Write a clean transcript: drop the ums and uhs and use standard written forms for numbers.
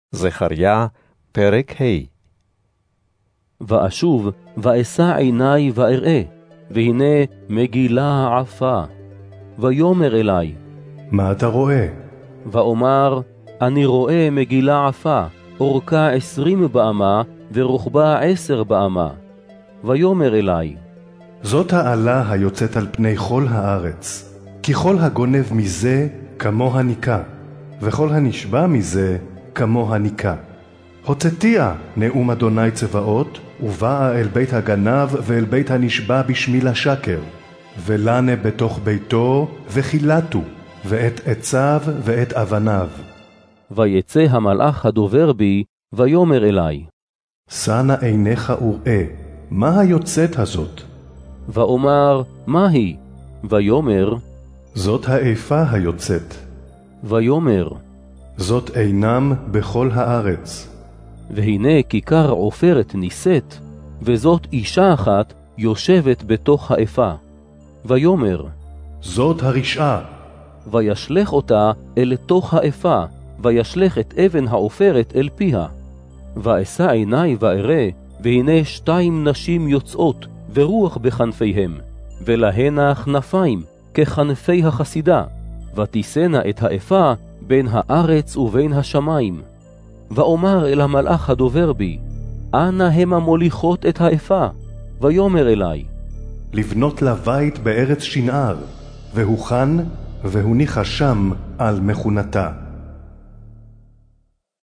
זכריה, פרק ה'. ואשוב, ואשא עיני ואראה, והנה מגילה עפה. ויאמר אלי, מה אתה רואה? ואומר, אני רואה מגילה עפה, אורכה 20 באמה, ורוחבה 10 באמה. ויאמר אלי, זאת העלה היוצאת על פני כל הארץ, כי כל הגונב מזה כמו הניקה, וכל הנשבע מזה כמו הניקה. הוצאתיה נאום אדוני צבאות, ובאה אל בית הגנב ואל בית הנשבע בשמי לשקר, ולנה בתוך ביתו וחילתו, ואת עציו ואת אבניו. ויצא המלאך הדובר בי, ויאמר אלי, שא נא עיניך וראה, מה היוצאת הזאת? ואומר, מה היא? ויאמר, זאת האיפה היוצאת. ויאמר, זאת אינם בכל הארץ. והנה כיכר עופרת נישאת, וזאת אישה אחת יושבת בתוך האיפה. ויאמר, זאת הרשעה. וישלך אותה אל תוך האיפה, וישלך את אבן העופרת אל פיה. ואשא עיני ואראה, והנה 2 נשים יוצאות, ורוח בכנפיהם, ולהנה כנפיים, ככנפי החסידה, ותישאנה את האיפה בין הארץ ובין השמיים. ואומר אל המלאך הדובר בי, אנה המה מוליכות את האיפה? ויאמר אלי, לבנות לה בית בארץ שנער, והוכן והוניחה שם על מכונתה.